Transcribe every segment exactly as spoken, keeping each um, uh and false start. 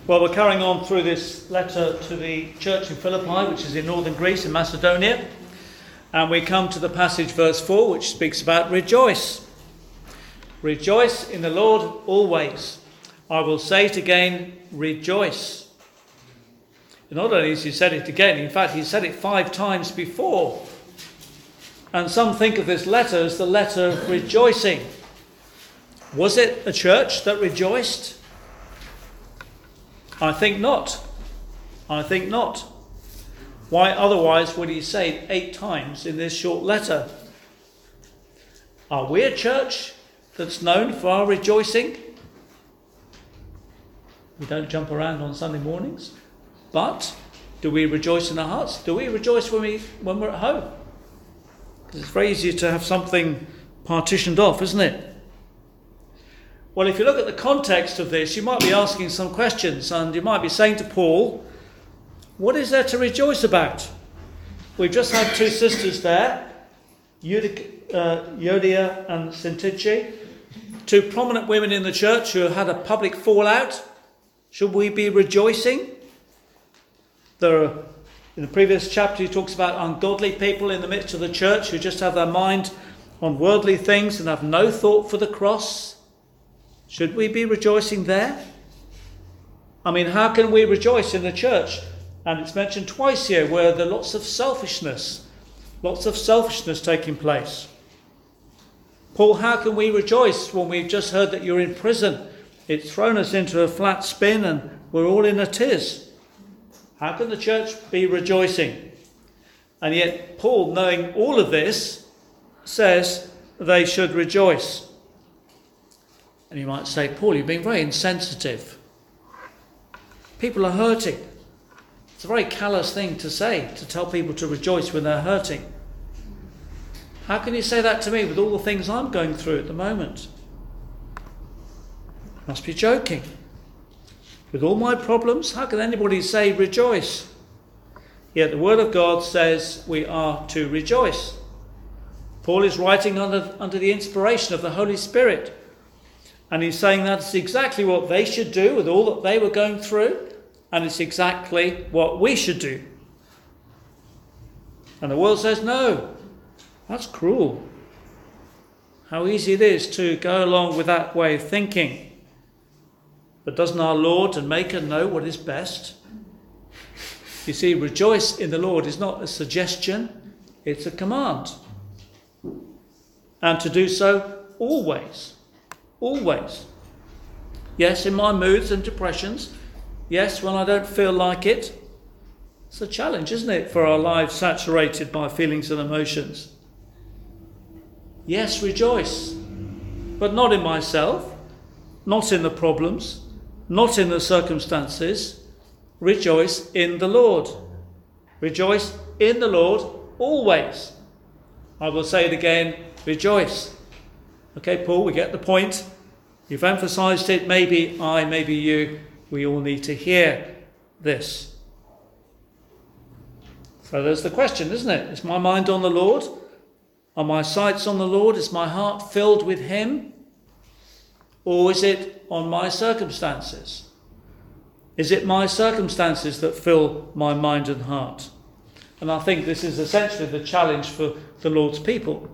Well, we're carrying on through this letter to the church in Philippi, which is in northern Greece, in Macedonia. And we come to the passage, verse four, which speaks about rejoice. Rejoice in the Lord always. I will say it again, rejoice. And not only has he said it again, in fact, he said it five times before. And some think of this letter as the letter of rejoicing. Was it a church that rejoiced? I think not. I think not. Why otherwise would he say it eight times in this short letter? Are we a church that's known for our rejoicing? We don't jump around on Sunday mornings. But do we rejoice in our hearts? Do we rejoice when, we, when we're at home? Because it's very easy to have something partitioned off, isn't it? Well, if you look at the context of this, you might be asking some questions, and you might be saying to Paul, what is there to rejoice about? We've just had two sisters there, Euodia and Syntyche, two prominent women in the church who had a public fallout. Should we be rejoicing? There are, in the previous chapter, he talks about ungodly people in the midst of the church who just have their mind on worldly things and have no thought for the cross. Should we be rejoicing there? I mean, how can we rejoice in the church? And it's mentioned twice here where there are lots of selfishness, lots of selfishness taking place. Paul, how can we rejoice when we've just heard that you're in prison? It's thrown us into a flat spin and we're all in a tiz. How can the church be rejoicing? And yet Paul, knowing all of this, says they should rejoice. And you might say, Paul, you've been very insensitive. People are hurting. It's a very callous thing to say, to tell people to rejoice when they're hurting. How can you say that to me with all the things I'm going through at the moment? You must be joking. With all my problems, how can anybody say rejoice? Yet the Word of God says we are to rejoice. Paul is writing under, under the inspiration of the Holy Spirit. And he's saying that's exactly what they should do with all that they were going through. And it's exactly what we should do. And the world says, no, that's cruel. How easy it is to go along with that way of thinking. But doesn't our Lord and Maker know what is best? You see, rejoice in the Lord is not a suggestion, it's a command. And to do so always. Always. Yes, in my moods and depressions. Yes, when I don't feel like it. It's a challenge, isn't it, for our lives saturated by feelings and emotions. Yes, rejoice. But not in myself. Not in the problems. Not in the circumstances. Rejoice in the Lord. Rejoice in the Lord always. I will say it again, rejoice. Okay, Paul, we get the point. You've emphasized it. Maybe I, maybe you. We all need to hear this. So there's the question, isn't it? Is my mind on the Lord? Are my sights on the Lord? Is my heart filled with Him? Or is it on my circumstances? Is it my circumstances that fill my mind and heart? And I think this is essentially the challenge for the Lord's people.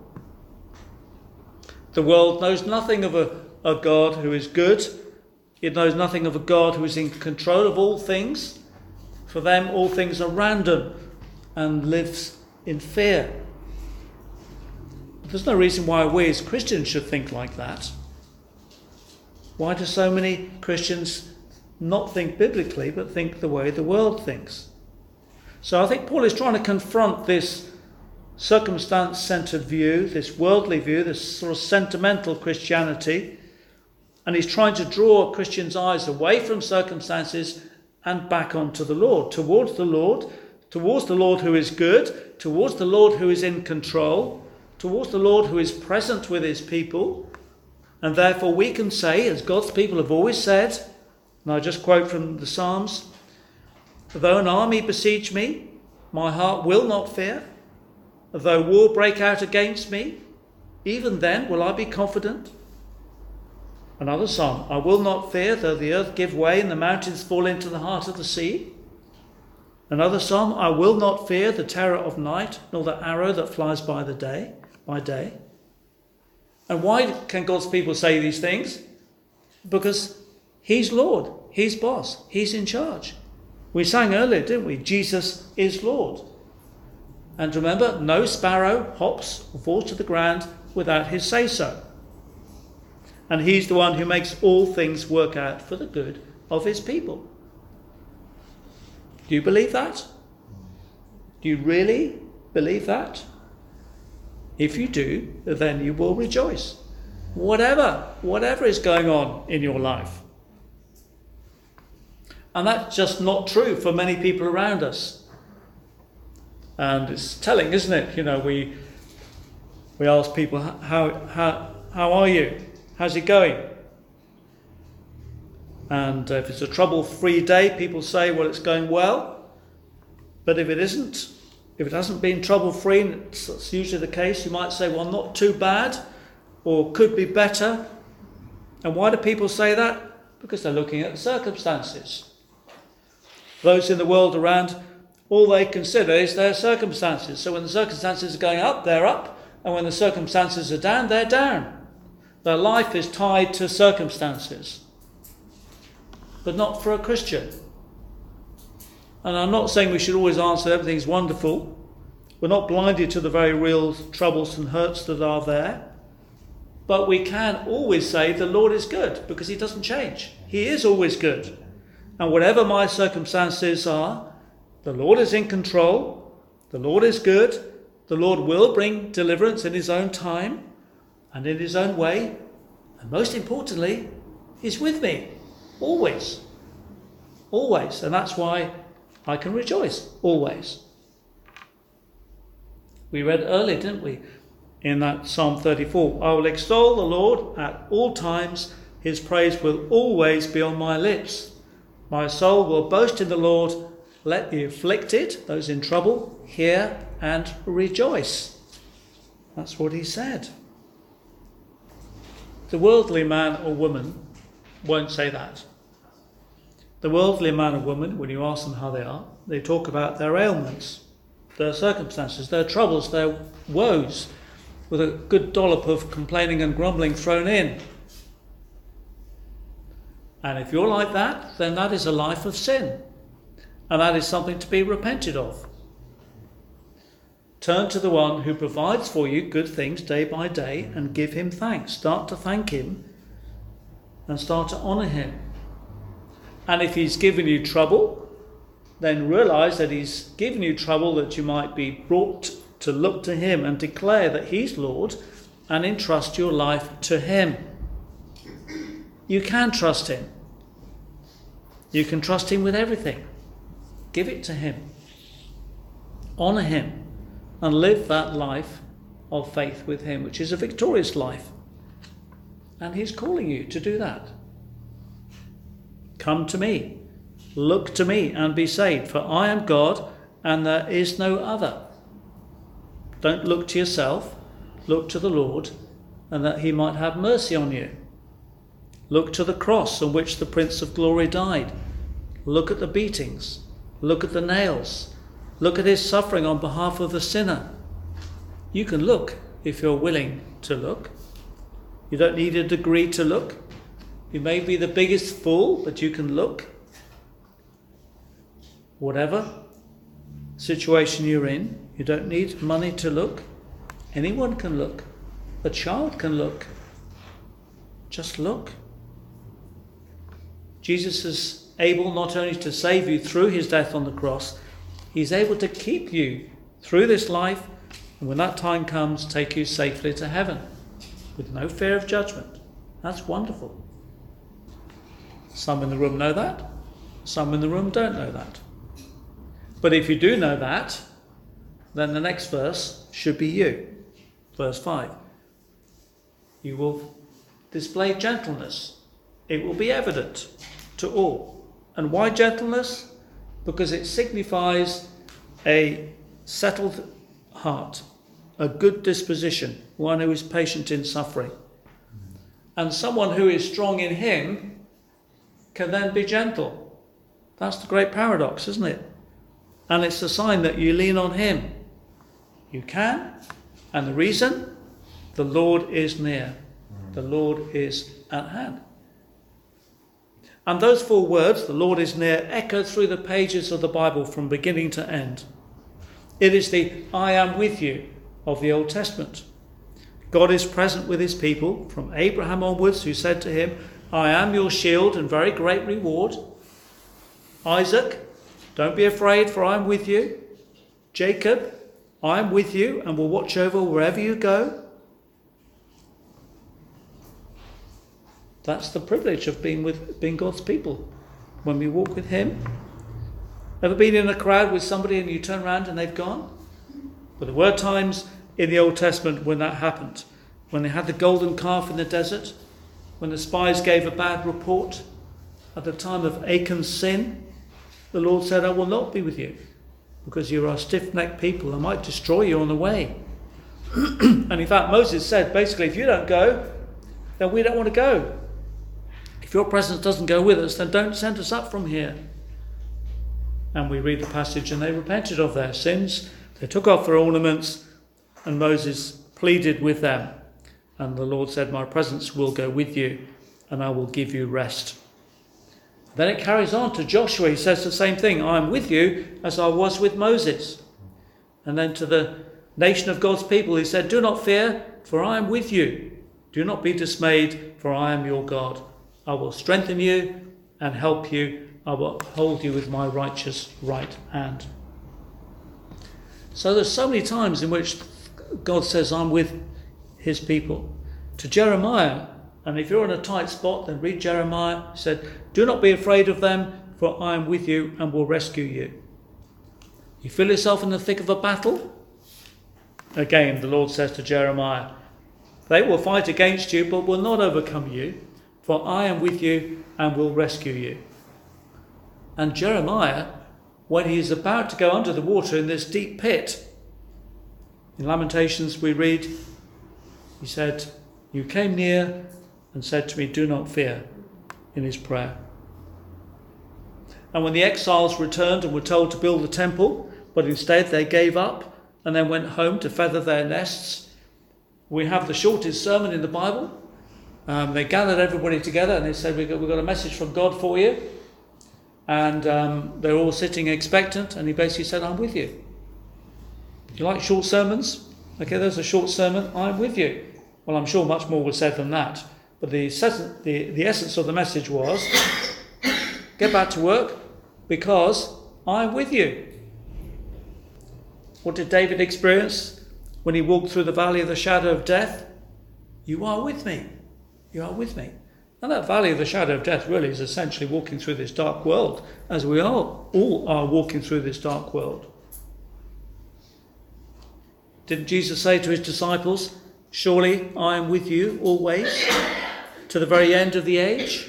The world knows nothing of a, a God who is good. It knows nothing of a God who is in control of all things. For them, all things are random and lives in fear. But there's no reason why we as Christians should think like that. Why do so many Christians not think biblically, but think the way the world thinks? So I think Paul is trying to confront this circumstance-centered view, this worldly view, this sort of sentimental Christianity, and he's trying to draw Christians' eyes away from circumstances and back onto the Lord, towards the Lord, towards the Lord who is good, towards the Lord who is in control, towards the Lord who is present with his people. And therefore we can say, as God's people have always said, and I just quote from the Psalms, though an army besiege me, my heart will not fear. Though war break out against me, even then will I be confident. Another psalm. I will not fear though the earth give way and the mountains fall into the heart of the sea. Another psalm. I will not fear the terror of night, nor the arrow that flies by the day, by day. And why can God's people say these things? Because he's Lord, he's boss, he's in charge. We sang earlier, didn't we? Jesus is Lord. And remember, no sparrow hops or falls to the ground without his say-so. And he's the one who makes all things work out for the good of his people. Do you believe that? Do you really believe that? If you do, then you will rejoice. Whatever, whatever is going on in your life. And that's just not true for many people around us. And it's telling, isn't it? You know, we we ask people, how how how are you? How's it going? And if it's a trouble-free day, people say, well, it's going well. But if it isn't, if it hasn't been trouble-free, and it's, it's usually the case, you might say, well, not too bad, or could be better. And why do people say that? Because they're looking at circumstances. Those in the world around, all they consider is their circumstances. So when the circumstances are going up, they're up. And when the circumstances are down, they're down. Their life is tied to circumstances. But not for a Christian. And I'm not saying we should always answer everything's wonderful. We're not blinded to the very real troubles and hurts that are there. But we can always say the Lord is good, because he doesn't change. He is always good. And whatever my circumstances are, the Lord is in control. The Lord is good. The Lord will bring deliverance in his own time and in his own way. And most importantly, he's with me. Always. Always. And that's why I can rejoice. Always. We read earlier, didn't we? In that Psalm thirty-four. I will extol the Lord at all times. His praise will always be on my lips. My soul will boast in the Lord. Let the afflicted, those in trouble, hear and rejoice. That's what he said. The worldly man or woman won't say that. The worldly man or woman, when you ask them how they are, they talk about their ailments, their circumstances, their troubles, their woes, with a good dollop of complaining and grumbling thrown in. And if you're like that, then that is a life of sin. And that is something to be repented of. Turn to the one who provides for you good things day by day and give him thanks. Start to thank him and start to honour him. And if he's given you trouble, then realise that he's given you trouble that you might be brought to look to him and declare that he's Lord and entrust your life to him. You can trust him. You can trust him with everything. Give it to him. Honour him. And live that life of faith with him, which is a victorious life. And he's calling you to do that. Come to me. Look to me and be saved, for I am God and there is no other. Don't look to yourself. Look to the Lord, and that he might have mercy on you. Look to the cross on which the Prince of Glory died. Look at the beatings. Look at the nails. Look at his suffering on behalf of the sinner. You can look if you're willing to look. You don't need a degree to look. You may be the biggest fool, but you can look. Whatever situation you're in, you don't need money to look. Anyone can look. A child can look. Just look. Jesus is able not only to save you through his death on the cross, he's able to keep you through this life, and when that time comes, take you safely to heaven with no fear of judgment. That's wonderful. Some in the room know that. Some in the room don't know that. But if you do know that, then the next verse should be you. Verse five. You will display gentleness. It will be evident to all. And why gentleness? Because it signifies a settled heart, a good disposition, one who is patient in suffering. And someone who is strong in him can then be gentle. That's the great paradox, isn't it? And it's a sign that you lean on him. You can. And the reason? The Lord is near. The Lord is at hand. And those four words, the Lord is near, echo through the pages of the Bible from beginning to end. It is the I am with you of the Old Testament. God is present with his people from Abraham onwards, who said to him, I am your shield and very great reward. Isaac, don't be afraid, for I am with you. Jacob, I am with you and will watch over wherever you go. That's the privilege of being with being God's people when we walk with him. Ever been in a crowd with somebody and you turn around and they've gone? But there were times in the Old Testament when that happened. When they had the golden calf in the desert, when the spies gave a bad report, at the time of Achan's sin, the Lord said, I will not be with you, because you are a stiff-necked people. I might destroy you on the way. And in fact, Moses said, basically, if you don't go, then we don't want to go. If your presence doesn't go with us, then don't send us up from here. And we read the passage, and they repented of their sins. They took off their ornaments, and Moses pleaded with them. And the Lord said, my presence will go with you, and I will give you rest. Then it carries on to Joshua. He says the same thing. I am with you as I was with Moses. And then to the nation of God's people, he said, do not fear, for I am with you. Do not be dismayed, for I am your God. I will strengthen you and help you. I will hold you with my righteous right hand. So there's so many times in which God says, I'm with his people. To Jeremiah, and if you're in a tight spot, then read Jeremiah. He said, do not be afraid of them, for I am with you and will rescue you. You feel yourself in the thick of a battle? Again, the Lord says to Jeremiah, they will fight against you, but will not overcome you, for I am with you and will rescue you. And Jeremiah, when he is about to go under the water in this deep pit, in Lamentations we read, he said, you came near and said to me, do not fear, in his prayer. And when the exiles returned and were told to build a temple, but instead they gave up and then went home to feather their nests, we have the shortest sermon in the Bible. Um, they gathered everybody together and they said, we've got, we've got a message from God for you. And um, they're all sitting expectant, and he basically said, I'm with you. Do you like short sermons? Okay, there's a short sermon, I'm with you. Well, I'm sure much more was said than that. But the, the, the essence of the message was, get back to work, because I'm with you. What did David experience when he walked through the valley of the shadow of death? You are with me. You are with me. And that valley of the shadow of death really is essentially walking through this dark world, as we all, all are walking through this dark world. Didn't Jesus say to his disciples, surely I am with you always, to the very end of the age?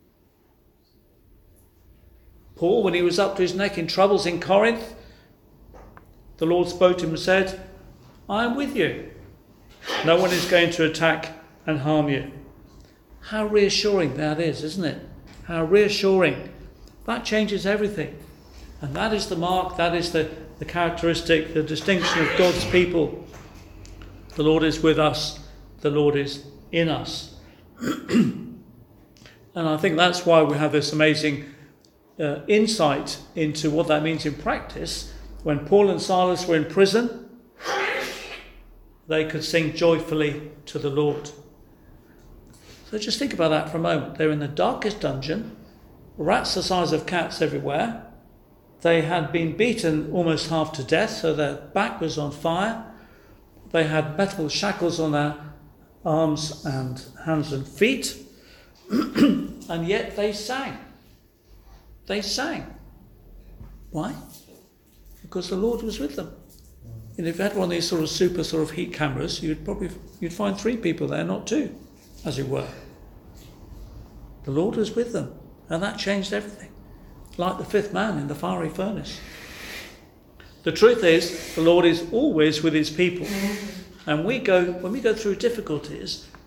Paul, when he was up to his neck in troubles in Corinth, the Lord spoke to him and said, I am with you. No one is going to attack and harm you. How reassuring that is, isn't it? How reassuring. That changes everything. And that is the mark, that is the, the characteristic, the distinction of God's people. The Lord is with us. The Lord is in us. And I think that's why we have this amazing uh, insight into what that means in practice. When Paul and Silas were in prison, they could sing joyfully to the Lord. So just think about that for a moment. They're in the darkest dungeon, rats the size of cats everywhere. They had been beaten almost half to death, so their back was on fire. They had metal shackles on their arms and hands and feet, and yet they sang. They sang. Why? Because the Lord was with them. And if you had one of these sort of super sort of heat cameras, you'd probably you'd find three people there, not two, as it were. The Lord was with them, and that changed everything. Like the fifth man in the fiery furnace. The truth is, the Lord is always with his people. And we go when we go through difficulties,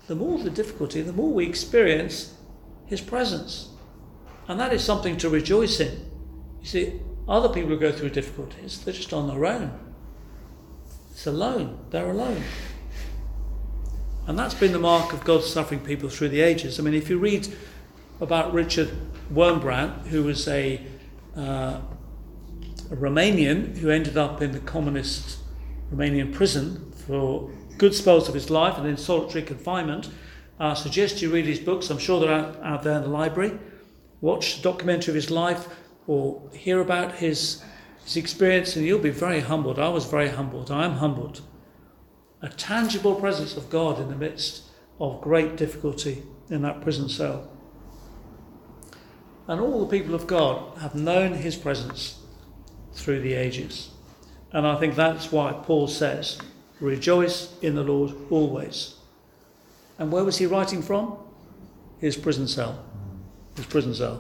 the more the difficulty, the more we experience his presence. And that is something to rejoice in. You see, other people who go through difficulties, they're just on their own. It's alone. They're alone. And that's been the mark of God's suffering people through the ages. I mean, if you read about Richard Wurmbrand, who was a, uh, a Romanian who ended up in the communist Romanian prison for good spells of his life and in solitary confinement, I suggest you read his books. I'm sure they're out, out there in the library. Watch the documentary of his life or hear about his, his experience, and you'll be very humbled. I was very humbled. I am humbled. A tangible presence of God in the midst of great difficulty in that prison cell. And all the people of God have known his presence through the ages. And I think that's why Paul says, rejoice in the Lord always. And where was he writing from? His prison cell. His prison cell.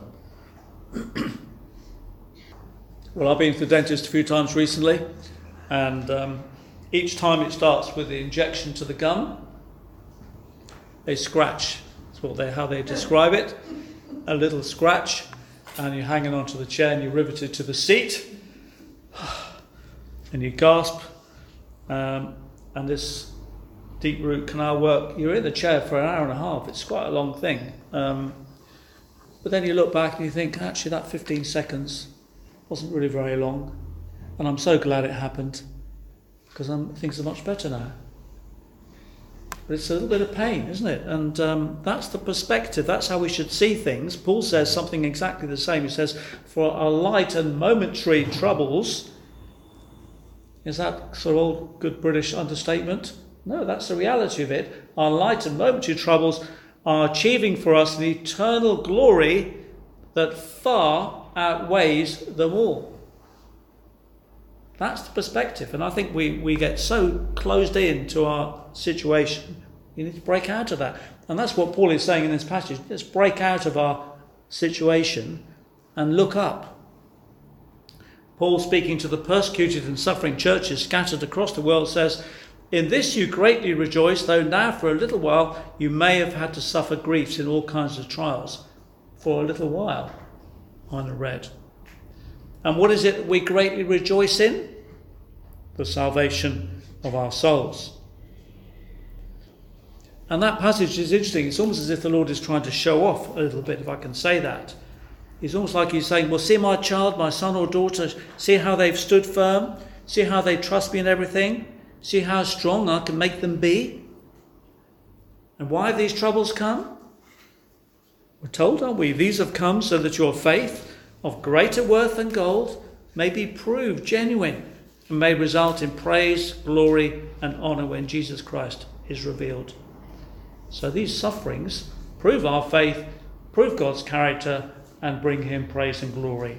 Well, I've been to the dentist a few times recently, and um, each time it starts with the injection to the gum, a scratch. That's what they, how they describe it. A little scratch, and you're hanging onto the chair and you're riveted to the seat, and you gasp, um, and this deep root canal work, you're in the chair for an hour and a half. It's quite a long thing. Um, but then you look back and you think, actually that fifteen seconds wasn't really very long, and I'm so glad it happened, because I'm, things are much better now. But it's a little bit of pain, isn't it? And um, that's the perspective. That's how we should see things. Paul says something exactly the same. He says, for our light and momentary troubles, is that sort of old good British understatement? No, that's the reality of it. Our light and momentary troubles are achieving for us an eternal glory that far outweighs them all. That's the perspective. And I think we, we get so closed in to our situation. You need to break out of that. And that's what Paul is saying in this passage. Let's break out of our situation and look up. Paul, speaking to the persecuted and suffering churches scattered across the world, says, in this you greatly rejoice, though now for a little while you may have had to suffer griefs in all kinds of trials. For a little while, I read. And what is it that we greatly rejoice in? The salvation of our souls. And that passage is interesting. It's almost as if the Lord is trying to show off a little bit, if I can say that. It's almost like he's saying, well, see my child, my son or daughter, see how they've stood firm, see how they trust me in everything, see how strong I can make them be. And why have these troubles come? We're told, aren't we? These have come so that your faith, of greater worth than gold, may be proved genuine and may result in praise, glory and honour when Jesus Christ is revealed. So these sufferings prove our faith, prove God's character and bring him praise and glory.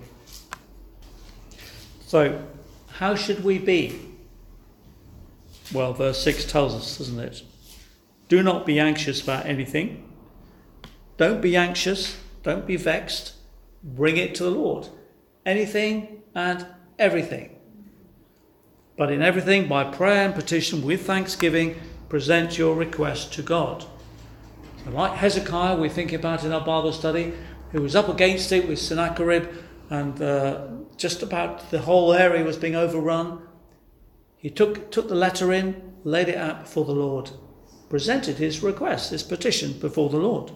So how should we be? Well, verse six tells us, doesn't it? Do not be anxious about anything. Don't be anxious. Don't be vexed. Bring it to the Lord. Anything and everything. But in everything, by prayer and petition with thanksgiving, present your request to God. So like Hezekiah, we think about in our Bible study, who was up against it with Sennacherib, and uh, just about the whole area was being overrun. He took, took the letter in, laid it out before the Lord, presented his request, his petition before the Lord.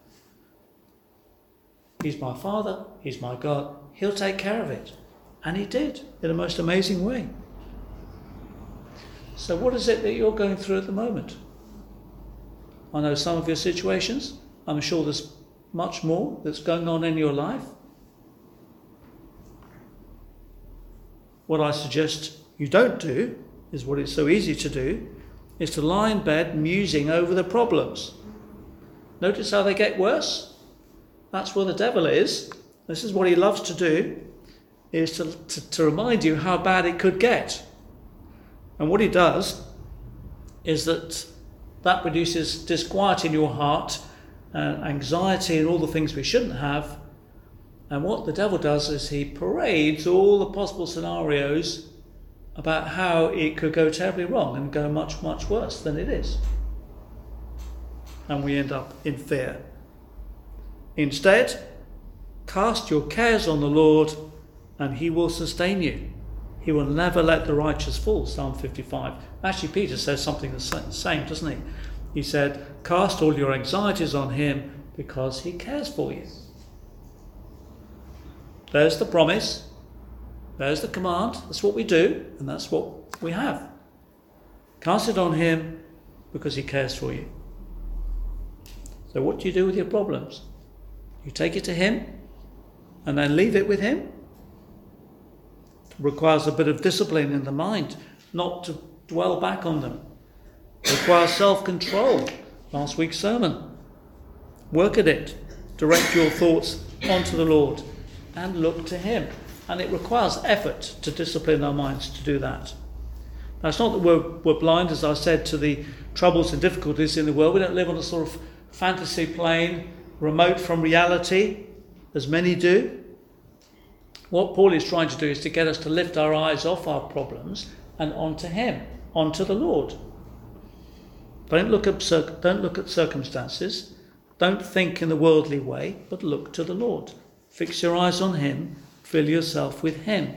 He's my Father, he's my God, he'll take care of it. And he did, in a most amazing way. So what is it that you're going through at the moment? I know some of your situations. I'm sure there's much more that's going on in your life. What I suggest you don't do, is what it's so easy to do, is to lie in bed musing over the problems. Notice how they get worse? That's where the devil is. This is what he loves to do, is to, to, to remind you how bad it could get. And what he does is that that produces disquiet in your heart, uh, anxiety and all the things we shouldn't have. And what the devil does is he parades all the possible scenarios about how it could go terribly wrong and go much, much worse than it is. and we end up in fear. Instead, cast your cares on the Lord and he will sustain you. He will never let the righteous fall, Psalm fifty-five. Actually, Peter says something the same, doesn't he? He said, cast all your anxieties on him because he cares for you. There's the promise. There's the command. That's what we do, and that's what we have. Cast it on him because he cares for you. So what do you do with your problems? You take it to him and then leave it with him. It requires a bit of discipline in the mind not to dwell back on them. It requires self-control. Last week's sermon. Work at it. Direct your thoughts onto the Lord and look to him. And it requires effort to discipline our minds to do that. Now, it's not that we're, we're blind, as I said, to the troubles and difficulties in the world. We don't live on a sort of fantasy plane, remote from reality, as many do. What Paul is trying to do is to get us to lift our eyes off our problems and onto him, onto the Lord. Don't look at, don't look at circumstances. Don't think in the worldly way, but look to the Lord. Fix your eyes on him. Fill yourself with him.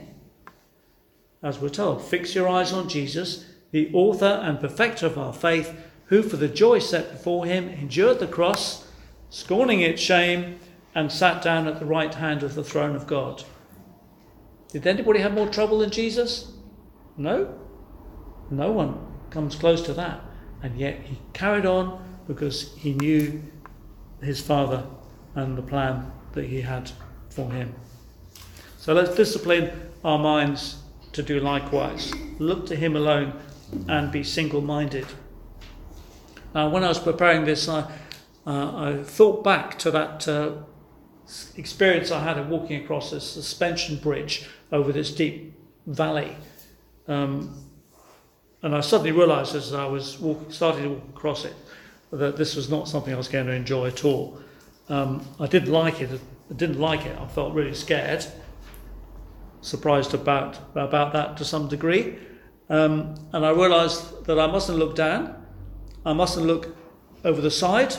As we're told, fix your eyes on Jesus, the author and perfecter of our faith, who for the joy set before him endured the cross, scorning its shame, and sat down at the right hand of the throne of God. Did anybody have more trouble than Jesus? No. No one comes close to that. And yet he carried on because he knew his Father and the plan that he had for him. So let's discipline our minds to do likewise. Look to him alone and be single-minded. Now, when I was preparing this, I, uh, I thought back to that uh, experience I had of walking across this suspension bridge over this deep valley. Um, and I suddenly realised as I was walk, starting to walk across it that this was not something I was going to enjoy at all. Um, I didn't like it. I didn't like it. I felt really scared. Surprised about about that to some degree, um, and I realised that I mustn't look down, I mustn't look over the side,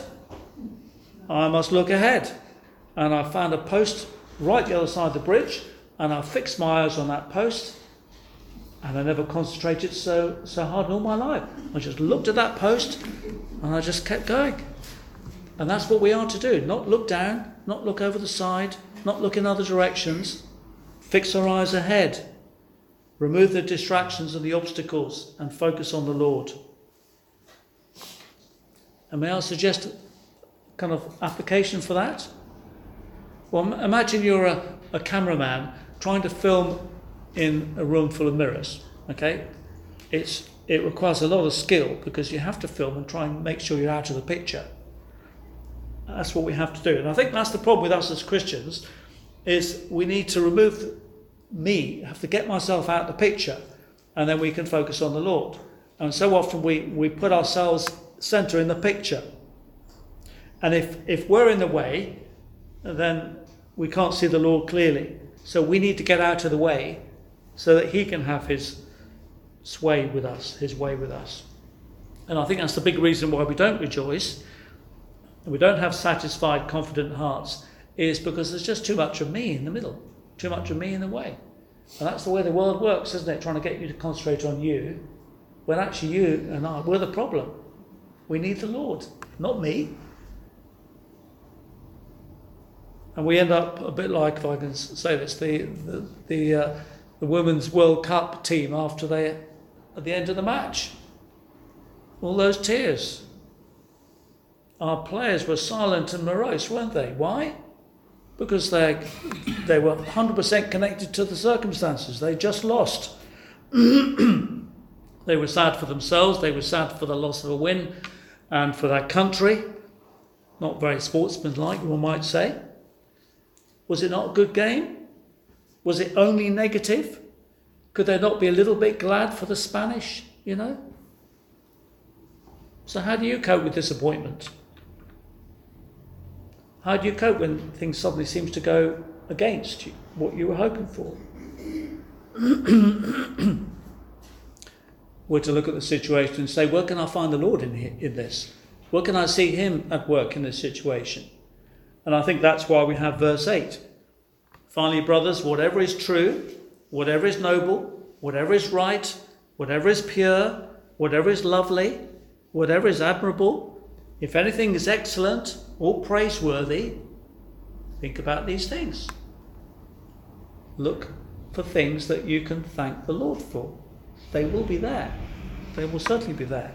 I must look ahead. And I found a post right the other side of the bridge, and I fixed my eyes on that post, and I never concentrated so so hard in all my life. I just looked at that post, and I just kept going. And that's what we are to do: not look down, not look over the side, not look in other directions. Fix our eyes ahead, remove the distractions and the obstacles, and focus on the Lord. And may I suggest a kind of application for that? Well, imagine you're a, a cameraman trying to film in a room full of mirrors, okay? It's, it requires a lot of skill because you have to film and try and make sure you're out of the picture. That's what we have to do. And I think that's the problem with us as Christians, is we need to remove me, have to get myself out of the picture, and then we can focus on the Lord. And so often we, we put ourselves centre in the picture. And if, if we're in the way, then we can't see the Lord clearly. So we need to get out of the way so that he can have his sway with us, his way with us. And I think that's the big reason why we don't rejoice, and we don't have satisfied, confident hearts, is because there's just too much of me in the middle, too much of me in the way. And that's the way the world works, isn't it? Trying to get you to concentrate on you, when actually you and I, we're the problem. We need the Lord, not me. And we end up a bit like, if I can say this, the the the, uh, the Women's World Cup team after they, at the end of the match. All those tears. Our players were silent and morose, weren't they? Why? Because they they were one hundred percent connected to the circumstances. They just lost. They were sad for themselves. They were sad for the loss of a win and for their country. Not very sportsmanlike, one might say. Was it not a good game? Was it only negative? Could they not be a little bit glad for the Spanish, you know? So how do you cope with disappointment? How do you cope when things suddenly seem to go against you, what you were hoping for? We're to look at the situation and say, where can I find the Lord in, here, in this? Where can I see him at work in this situation? And I think that's why we have verse eight. Finally, brothers, whatever is true, whatever is noble, whatever is right, whatever is pure, whatever is lovely, whatever is admirable, if anything is excellent or praiseworthy, think about these things. Look for things that you can thank the Lord for. They will be there. They will certainly be there.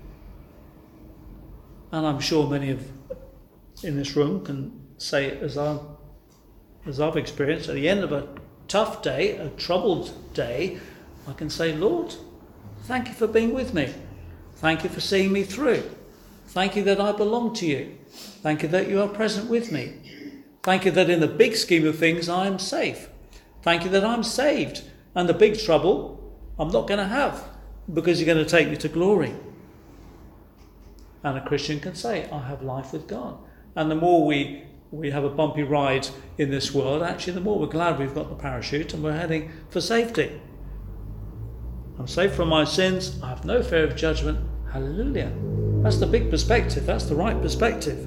And I'm sure many of in this room can say, as I've, as I've experienced, at the end of a tough day, a troubled day, I can say, Lord, thank you for being with me. Thank you for seeing me through. Thank you that I belong to you. Thank you that you are present with me. Thank you that in the big scheme of things I am safe. Thank you that I'm saved. And the big trouble I'm not going to have, because you're going to take me to glory. And a Christian can say, I have life with God. And the more we, we have a bumpy ride in this world, actually the more we're glad we've got the parachute and we're heading for safety. I'm safe from my sins. I have no fear of judgment. Hallelujah. That's the big perspective. That's the right perspective.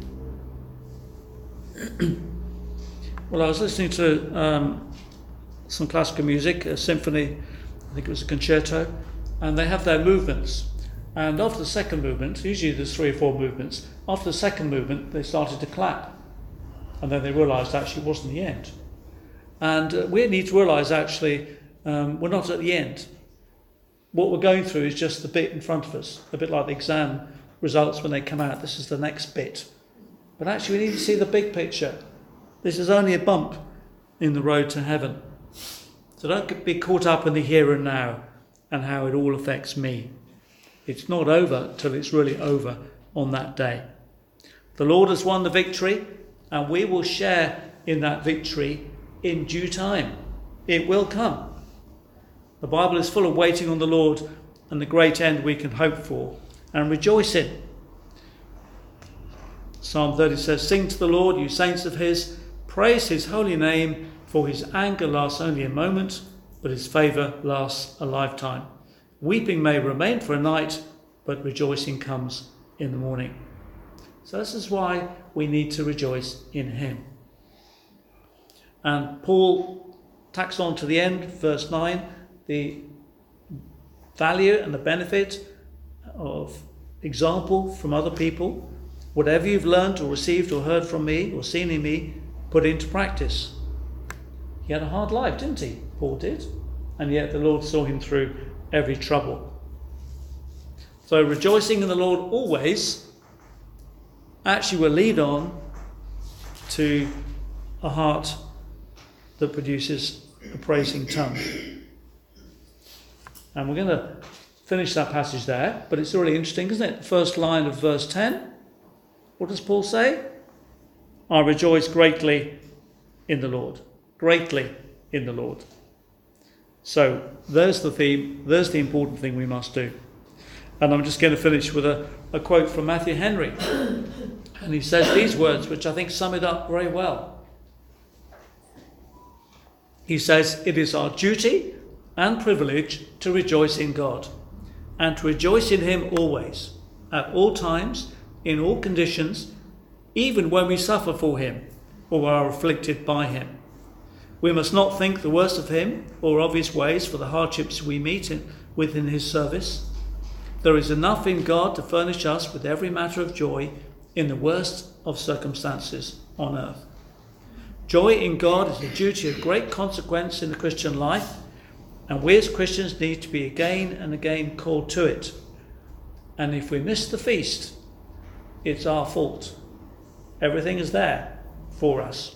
Well, I was listening to um, some classical music, a symphony, I think it was a concerto, and they have their movements. And after the second movement, usually there's three or four movements, after the second movement they started to clap. And then they realised actually it wasn't the end. And uh, we need to realise actually um, we're not at the end. What we're going through is just the bit in front of us, a bit like the exam results when they come out. This is the next bit. But actually we need to see the big picture. This is only a bump in the road to heaven. So don't be caught up in the here and now and how it all affects me. It's not over till it's really over on that day. The Lord has won the victory, and we will share in that victory in due time. It will come. The Bible is full of waiting on the Lord and the great end we can hope for and rejoice in. Psalm thirty says, sing to the Lord, you saints of his, praise his holy name, for his anger lasts only a moment, but his favour lasts a lifetime. Weeping may remain for a night, but rejoicing comes in the morning. So this is why we need to rejoice in him. And Paul tacks on to the end, verse nine, the value and the benefit of example from other people. Whatever you've learned or received or heard from me or seen in me, put into practice. He had a hard life, didn't he? Paul did. And yet the Lord saw him through every trouble. So rejoicing in the Lord always actually will lead on to a heart that produces a praising tongue. And we're going to finish that passage there, but it's really interesting, isn't it? The first line of verse ten. What does Paul say? I rejoice greatly in the Lord. Greatly in the Lord. So there's the theme, there's the important thing we must do. And I'm just going to finish with a, a quote from Matthew Henry. And he says these words, which I think sum it up very well. He says, it is our duty and privilege to rejoice in God, and to rejoice in him always, at all times, in all conditions, even when we suffer for him or are afflicted by him. We must not think the worst of him or of his ways for the hardships we meet in, with in his service. There is enough in God to furnish us with every matter of joy in the worst of circumstances on earth. Joy in God is a duty of great consequence in the Christian life, and we as Christians need to be again and again called to it. And if we miss the feast, it's our fault. Everything is there for us.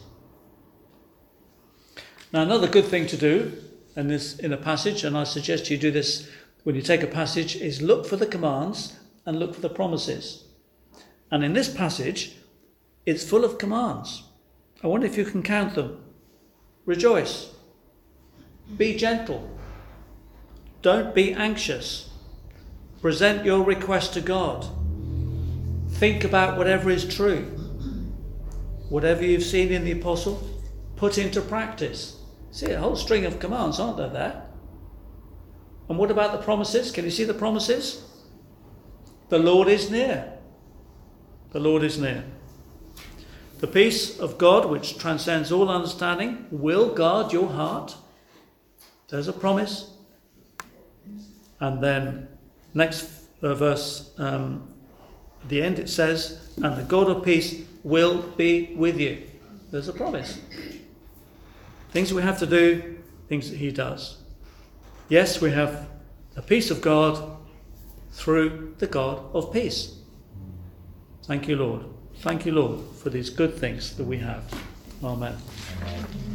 Now, another good thing to do in this in a passage, and I suggest you do this when you take a passage, is look for the commands and look for the promises. And in this passage, it's full of commands. I wonder if you can count them. Rejoice. Be gentle. Don't be anxious. Present your request to God. Think about whatever is true. Whatever you've seen in the apostle, put into practice. See, a whole string of commands, aren't there there? And what about the promises? Can you see the promises? The Lord is near. The Lord is near. The peace of God, which transcends all understanding, will guard your heart. There's a promise. And then next uh, verse, um, at the end it says, and the God of peace will be with you. There's a promise. Things we have to do, things that he does. Yes, we have the peace of God through the God of peace. Thank you, Lord. Thank you, Lord, for these good things that we have. Amen. Amen.